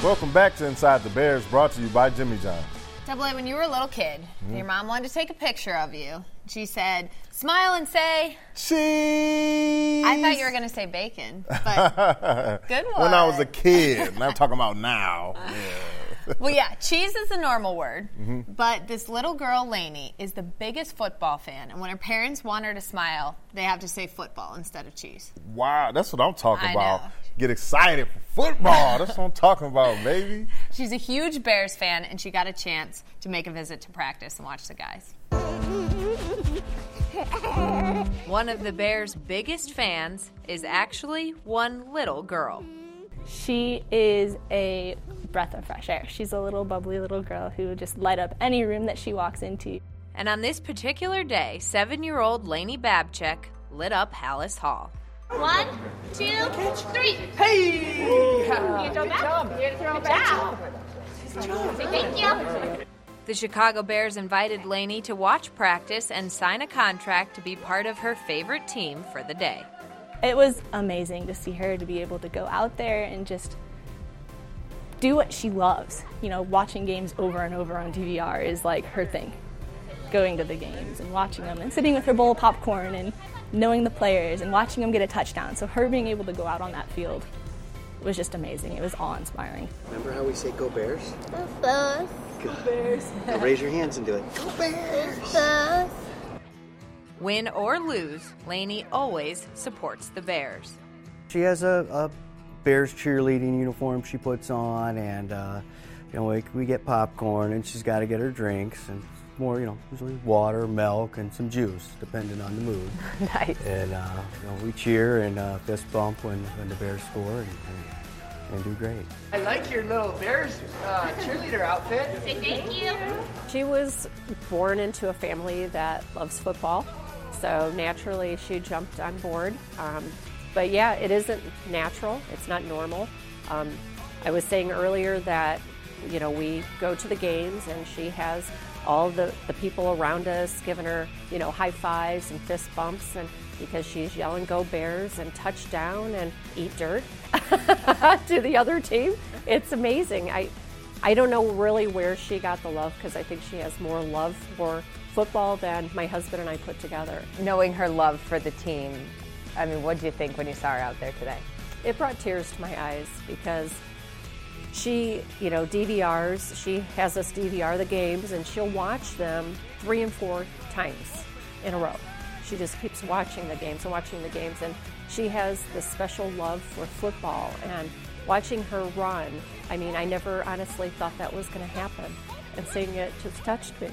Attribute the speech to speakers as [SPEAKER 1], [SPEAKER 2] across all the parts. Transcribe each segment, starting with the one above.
[SPEAKER 1] Welcome back to Inside the Bears, brought to you by Jimmy John's.
[SPEAKER 2] Double A, when you were a little kid, your mom wanted to take a picture of you. She said, smile and say...
[SPEAKER 1] cheese.
[SPEAKER 2] I thought you were going to say bacon, but good one.
[SPEAKER 1] When I was a kid. And I'm talking about now. Yeah.
[SPEAKER 2] Well, yeah, cheese is the normal word, but this little girl, Lainey, is the biggest football fan, and when her parents want her to smile, they have to say football instead of cheese.
[SPEAKER 1] Wow, that's what I'm talking
[SPEAKER 2] I
[SPEAKER 1] about.
[SPEAKER 2] know.
[SPEAKER 1] Get excited for football. That's what I'm talking about, baby.
[SPEAKER 2] She's a huge Bears fan, and she got a chance to make a visit to practice and watch the guys.
[SPEAKER 3] One of the Bears' biggest fans is actually one little girl.
[SPEAKER 4] She is a breath of fresh air. She's a little bubbly little girl who would just light up any room that she walks into.
[SPEAKER 3] And on this particular day, 7-year-old Lainey Babchek lit up Hallis Hall.
[SPEAKER 5] 1, 2, 3.
[SPEAKER 6] Hey!
[SPEAKER 5] You throw back? You're throw back. Thank you.
[SPEAKER 3] The Chicago Bears invited Lainey to watch practice and sign a contract to be part of her favorite team for the day.
[SPEAKER 4] It was amazing to see her to be able to go out there and just do what she loves. You know, watching games over and over on DVR is like her thing. Going to the games and watching them and sitting with her bowl of popcorn and knowing the players and watching them get a touchdown. So her being able to go out on that field was just amazing. It was awe-inspiring.
[SPEAKER 6] Remember how we say go Bears?
[SPEAKER 5] Go Bears.
[SPEAKER 6] Go Bears. Now raise your hands and do it. Go Bears.
[SPEAKER 5] Bears.
[SPEAKER 3] Win or lose, Lainey always supports the Bears.
[SPEAKER 7] She has a Bears cheerleading uniform she puts on, and we get popcorn, and she's got to get her drinks, and more, usually water, milk, and some juice, depending on the mood.
[SPEAKER 4] Nice.
[SPEAKER 7] And we cheer and fist bump when the Bears score, and do great.
[SPEAKER 6] I like your little Bears cheerleader outfit.
[SPEAKER 5] Say thank you.
[SPEAKER 8] She was born into a family that loves football, so naturally she jumped on board. But yeah, it isn't natural. It's not normal. I was saying earlier that, we go to the games and she has all the people around us giving her, high fives and fist bumps, and because she's yelling "Go Bears" and touchdown and eat dirt to the other team. It's amazing. I don't know really where she got the love, because I think she has more love for football than my husband and I put together.
[SPEAKER 2] Knowing her love for the team, I mean, what did you think when you saw her out there today?
[SPEAKER 8] It brought tears to my eyes, because she, DVRs, she has us DVR the games, and she'll watch them 3 and 4 times in a row. She just keeps watching the games and watching the games, and she has this special love for football, and watching her run, I mean, I never honestly thought that was going to happen, and seeing it just touched me.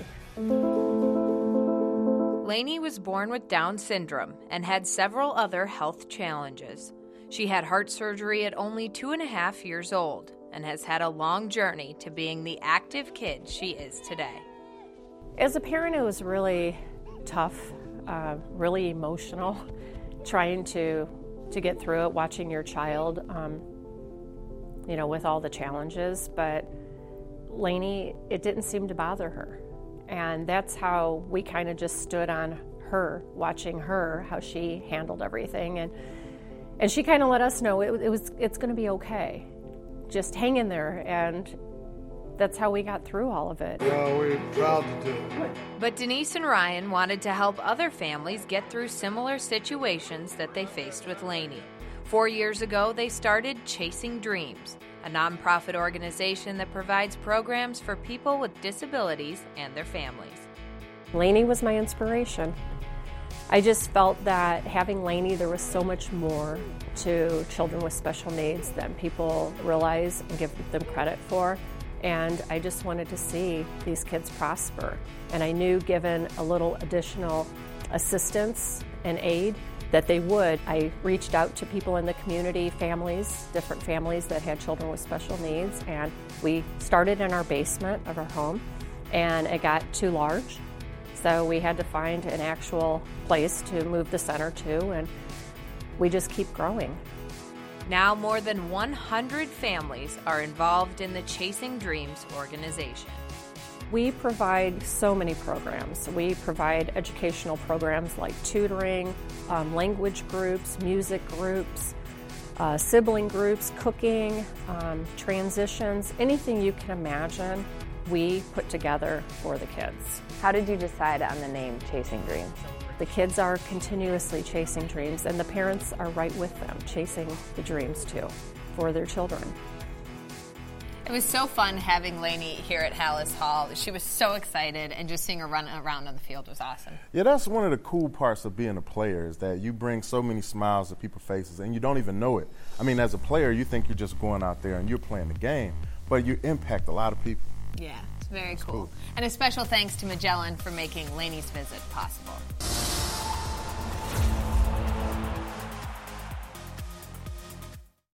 [SPEAKER 3] Lainey was born with Down syndrome and had several other health challenges. She had heart surgery at only 2.5 years old and has had a long journey to being the active kid she is today.
[SPEAKER 8] As a parent, it was really tough, really emotional, trying to get through it, watching your child, with all the challenges. But Lainey, it didn't seem to bother her. And that's how we kind of just stood on her, watching her, how she handled everything. And she kind of let us know it's going to be okay. Just hang in there, and that's how we got through all of it.
[SPEAKER 9] Well, we're proud to do it.
[SPEAKER 3] But Denise and Ryan wanted to help other families get through similar situations that they faced with Lainey. 4 years ago, they started Chasing Dreams, a nonprofit organization that provides programs for people with disabilities and their families.
[SPEAKER 8] Lainey was my inspiration. I just felt that having Lainey, there was so much more to children with special needs than people realize and give them credit for. And I just wanted to see these kids prosper. And I knew, given a little additional assistance and aid, that they would. I reached out to people in the community, families, different families that had children with special needs, and we started in our basement of our home, and it got too large. So we had to find an actual place to move the center to, and we just keep growing.
[SPEAKER 3] Now more than 100 families are involved in the Chasing Dreams organization.
[SPEAKER 8] We provide so many programs. We provide educational programs like tutoring, language groups, music groups. sibling groups, cooking, transitions, anything you can imagine, we put together for the kids.
[SPEAKER 3] How did you decide on the name Chasing Dreams?
[SPEAKER 8] The kids are continuously chasing dreams, and the parents are right with them, chasing the dreams too, for their children.
[SPEAKER 2] It was so fun having Lainey here at Hallis Hall. She was so excited, and just seeing her run around on the field was awesome.
[SPEAKER 1] Yeah, that's one of the cool parts of being a player is that you bring so many smiles to people's faces, and you don't even know it. I mean, as a player, you think you're just going out there and you're playing the game, but you impact a lot of people.
[SPEAKER 2] Yeah, it's very cool. And a special thanks to Magellan for making Lainey's visit possible.